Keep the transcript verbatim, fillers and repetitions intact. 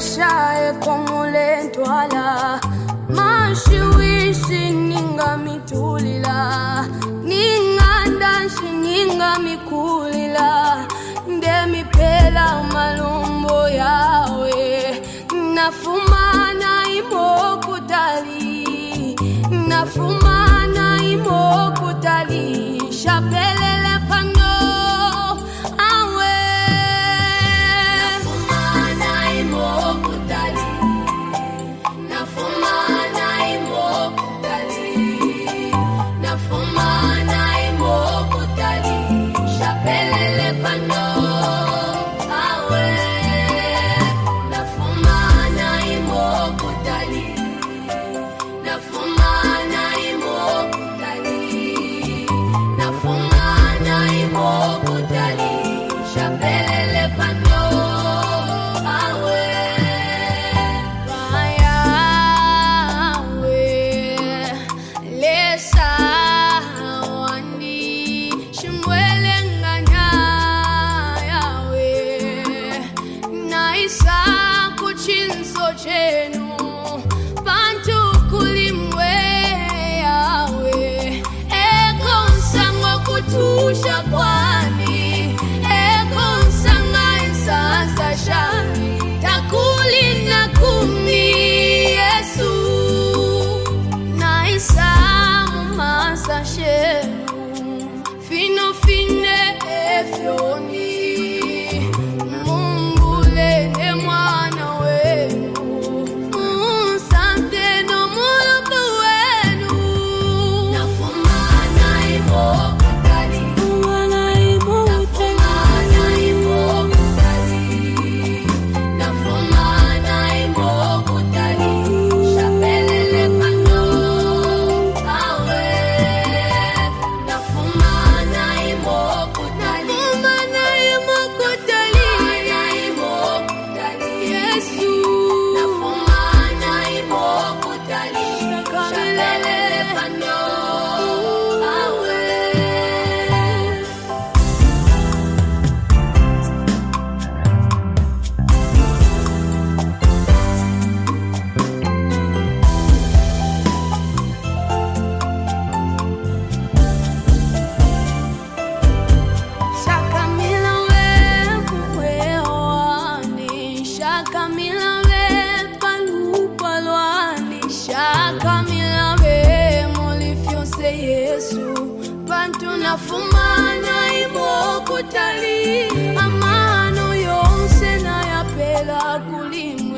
shae komule ntwala mashiwishi ninga mitulila ningandashi ninga mikulila ndemi pela malumbo yawe nafumana imokutali nafumana imokutali shapelele pano awe nafumana imokutali nafumana imokutali nafumana imokutali shapelele pano awe nafumana imokutali nafumana imokutali nafumana imokutali shapelele pano awe bayawe lesa wandi shimwele nganya yawe naisa kuchinso chenu bantu kulimwe yawe eko nsango kutusha kwani eko nsanga insasa shani takuli na kumi Yesu naisa mumasa shenu fino fine efyoni mumbule ne mwana wenu unsante no mulubu wenu nafumana imokutali nafumana imokutali nafumana imokutali shapelele pano awe nafumana imokutali nafumana imokutali Yesu nafumana imokutali shapelele pano awe shakamila we weoani shakamila we palupalwani shakamila we molifyose Yesu bantu nafumana imokutali amano yonse na yapela kulimu